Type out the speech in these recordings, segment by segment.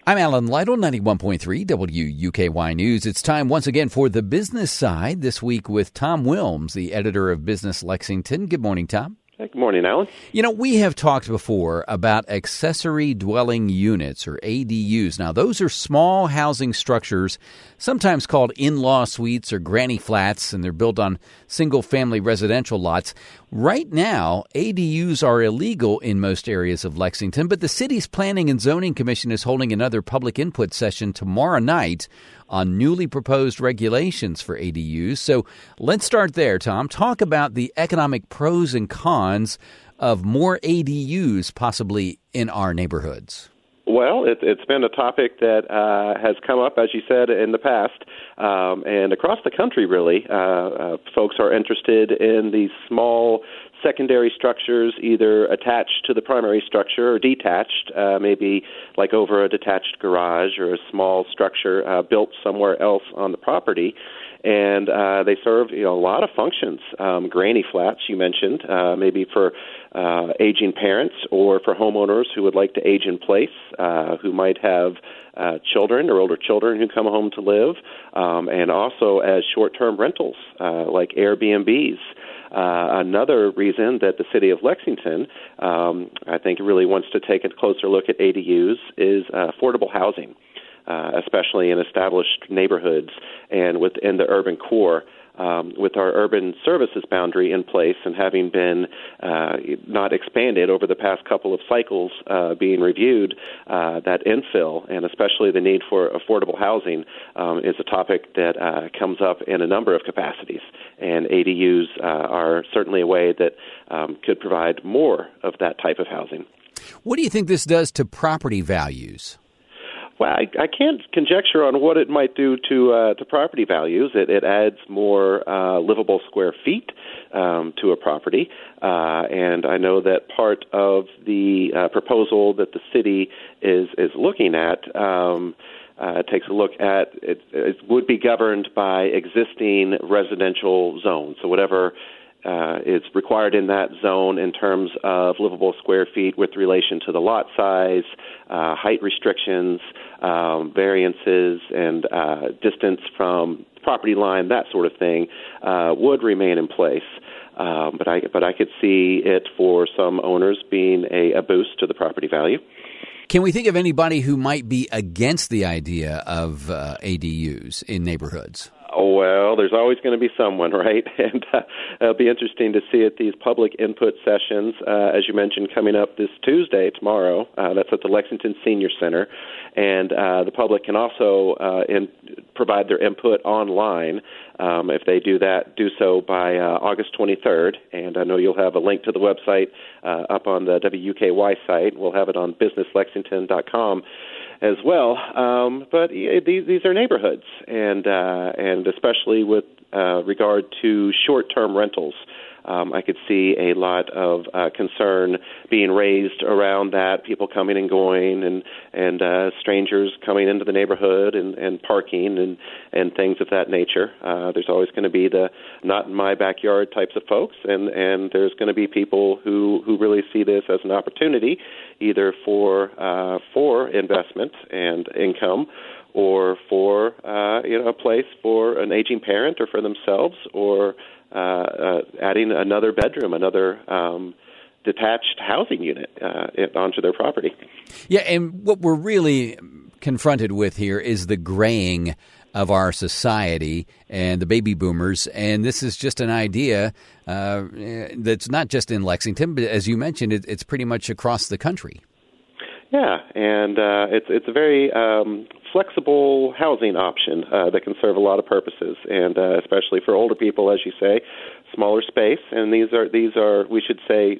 I'm Alan Lytle, 91.3 WUKY News. It's time once again for the business side this week with Tom Wilms, the editor of Business Lexington. Good morning, Tom. Good morning, Alan. You know, we have talked before about accessory dwelling units, or ADUs. Now, those are small housing structures, sometimes called in-law suites or granny flats, and they're built on single-family residential lots. Right now, ADUs are illegal in most areas of Lexington, but the city's Planning and Zoning Commission is holding another public input session tomorrow night on newly proposed regulations for ADUs. So let's start there, Tom. Talk about the economic pros and cons of more ADUs possibly in our neighborhoods. Well, it's been a topic that has come up, as you said, in the past, and across the country, really. Folks are interested in these small secondary structures, either attached to the primary structure or detached, maybe like over a detached garage or a small structure built somewhere else on the property. And they serve a lot of functions. Granny flats, you mentioned, maybe for aging parents or for homeowners who would like to age in place, who might have children or older children who come home to live, and also as short-term rentals like Airbnbs. Another reason that the city of Lexington, I think, really wants to take a closer look at ADUs is affordable housing. Especially in established neighborhoods and within the urban core, with our urban services boundary in place and having been not expanded over the past couple of cycles being reviewed, that infill and especially the need for affordable housing is a topic that comes up in a number of capacities. And ADUs are certainly a way that could provide more of that type of housing. What do you think this does to property values? Well, I can't conjecture on what it might do to property values. It adds more livable square feet to a property, and I know that part of the proposal that the city is looking at takes a look at it would be governed by existing residential zones. So whatever is required in that zone in terms of livable square feet with relation to the lot size, height restrictions, variances, and distance from property line, that sort of thing, would remain in place. But I could see it for some owners being a boost to the property value. Can we think of anybody who might be against the idea of ADUs in neighborhoods? Well, there's always going to be someone, right? And it'll be interesting to see at these public input sessions, as you mentioned, coming up this Tuesday, tomorrow. That's at the Lexington Senior Center. And the public can also provide their input online. If they do so by August 23rd. And I know you'll have a link to the website up on the WUKY site. We'll have it on businesslexington.com as well. But these are neighborhoods, and especially with regard to short-term rentals. I could see a lot of concern being raised around that, people coming and going, and strangers coming into the neighborhood and parking and things of that nature. There's always going to be the not in my backyard types of folks, and there's going to be people who really see this as an opportunity, either for investment and income, or for a place for an aging parent or for themselves, or adding another bedroom, another detached housing unit onto their property. Yeah, and what we're really confronted with here is the graying of our society and the baby boomers, and this is just an idea that's not just in Lexington, but as you mentioned, it's pretty much across the country. Yeah, and it's a very flexible housing option that can serve a lot of purposes, and especially for older people, as you say, smaller space. And these are we should say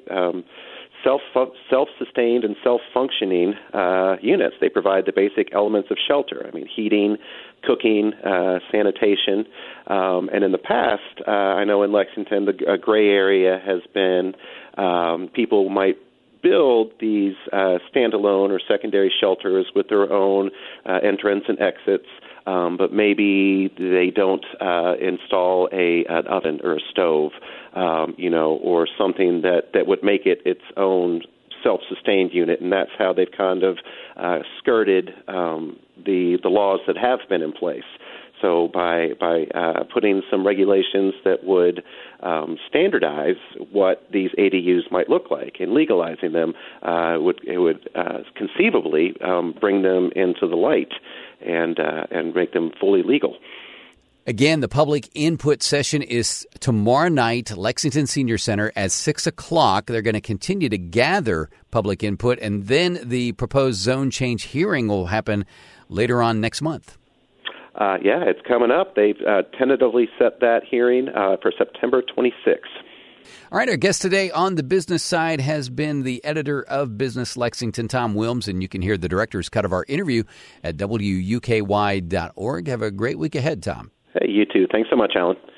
self-sustained and self-functioning units. They provide the basic elements of shelter. I mean, heating, cooking, sanitation, and in the past, I know in Lexington, the gray area has been people might build these standalone or secondary shelters with their own entrance and exits, but maybe they don't install an oven or a stove, or something that would make it its own self-sustained unit, and that's how they've kind of skirted the laws that have been in place. So by putting some regulations that would standardize what these ADUs might look like and legalizing them, it would conceivably bring them into the light and make them fully legal. Again, the public input session is tomorrow night, Lexington Senior Center at 6 o'clock. They're going to continue to gather public input, and then the proposed zone change hearing will happen later on next month. Yeah, it's coming up. They've tentatively set that hearing for September 26th. All right, our guest today on the business side has been the editor of Business Lexington, Tom Wilms, and you can hear the director's cut of our interview at WUKY.org. Have a great week ahead, Tom. Hey, you too. Thanks so much, Alan.